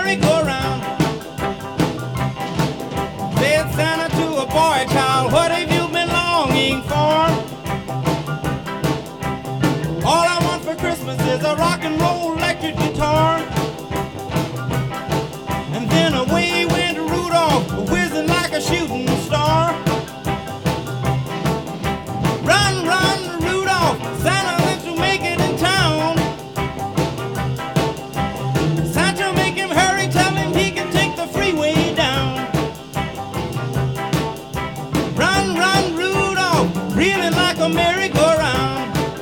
merry-go-round. Said Santa to a boy child, what have you been longing for? All I want for Christmas is a rock and roll electric guitar. And then away went Rudolph, whizzing like a shooting star. Run, run, Rudolph, Santa lives to make it in town. Santa, make him hurry, tell him he can take the freeway down. Run, run, Rudolph, reeling like a merry-go-round.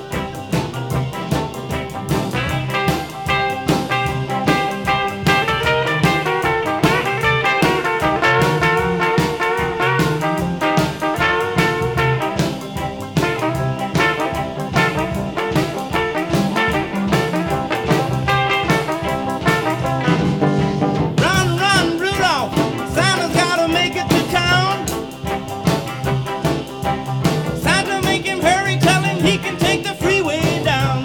He can take the freeway down.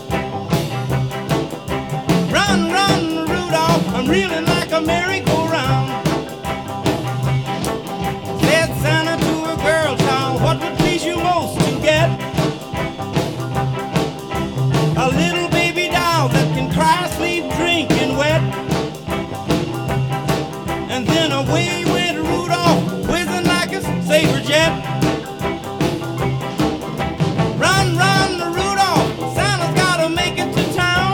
Run, run, Rudolph, I'm reeling like a merry-go-round. Said Santa to a girl child, what would please you most to get? A little baby doll that can cry, sleep, drink, and wet. And then away went Rudolph, whizzing like a saber jet. Run, run, Rudolph, Santa's gotta make it to town.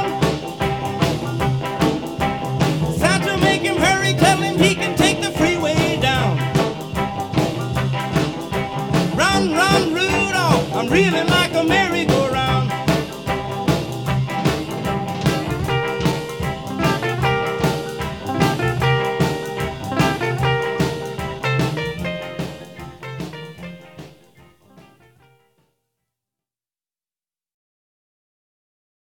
Santa, make him hurry, tell him he can take the freeway down. Run, run, Rudolph, I'm reeling like